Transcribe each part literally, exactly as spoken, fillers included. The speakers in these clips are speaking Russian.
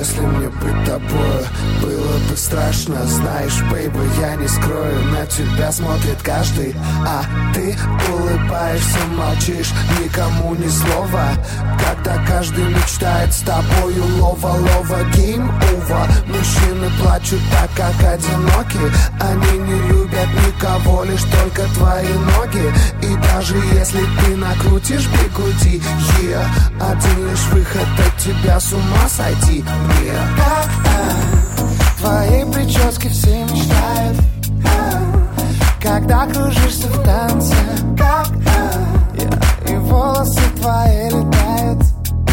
Если мне быть тобой было бы страшно, знаешь, бейби, я не скрою, на тебя смотрит каждый, а ты улыбаешься, молчишь, никому ни слова. Когда каждый мечтает с тобою лова-лова, гейм over. Мужчины плачут так, как одиноки, они не любят никого, лишь только твои ноги. И даже если ты накрутишь бигуди, yeah, один лишь выход от тебя с ума сойти, yeah. Как а, твоей прическе все мечтают, а, когда кружишься в танце, как а, yeah, и волосы твои летают.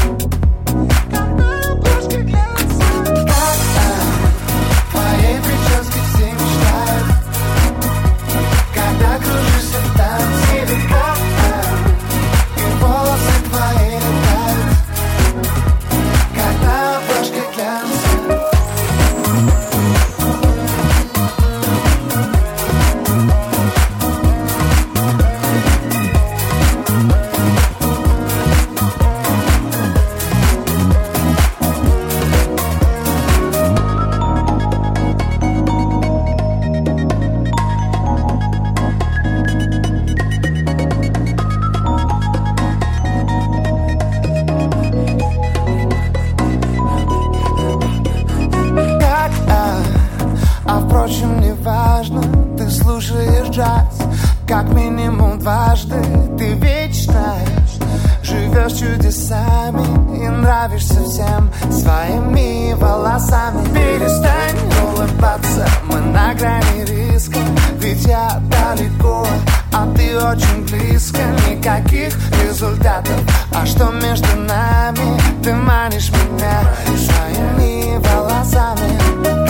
Как минимум дважды ты вечна, живешь чудесами и нравишься всем своими волосами. Перестань улыбаться, мы на грани риска, ведь я далеко, а ты очень близко. Никаких результатов, а что между нами? Ты манишь меня своими волосами.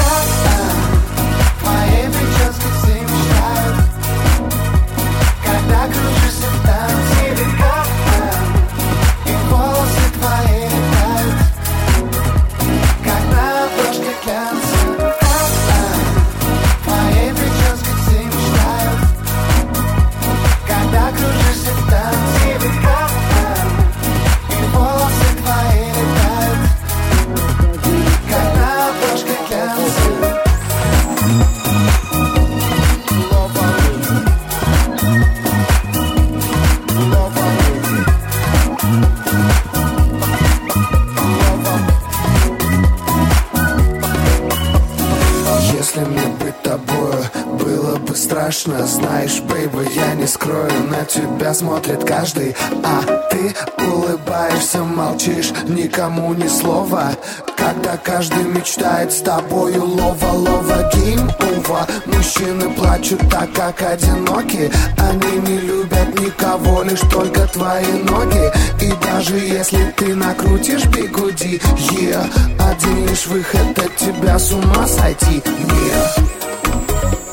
Твоей прической все мечтают, когда кружишься в танце, и волосы твои летают, как на обложке глянца. Твоей прической все мечтают, когда кружишься в танце, и волосы твои летают, как на обложке глянца. Если мне быть тобой было бы страшно, знаешь, бейби, я не скрою, на тебя смотрит каждый, а ты улыбаешься, молчишь, никому ни слова. Когда каждый мечтает с тобою лова-лова, гейм over. Мужчины плачут так, как одиноки, они не любят никого, лишь только твои ноги. И даже если ты накрутишь бигуди, yeah, один лишь выход от тебя с ума сойти, yeah.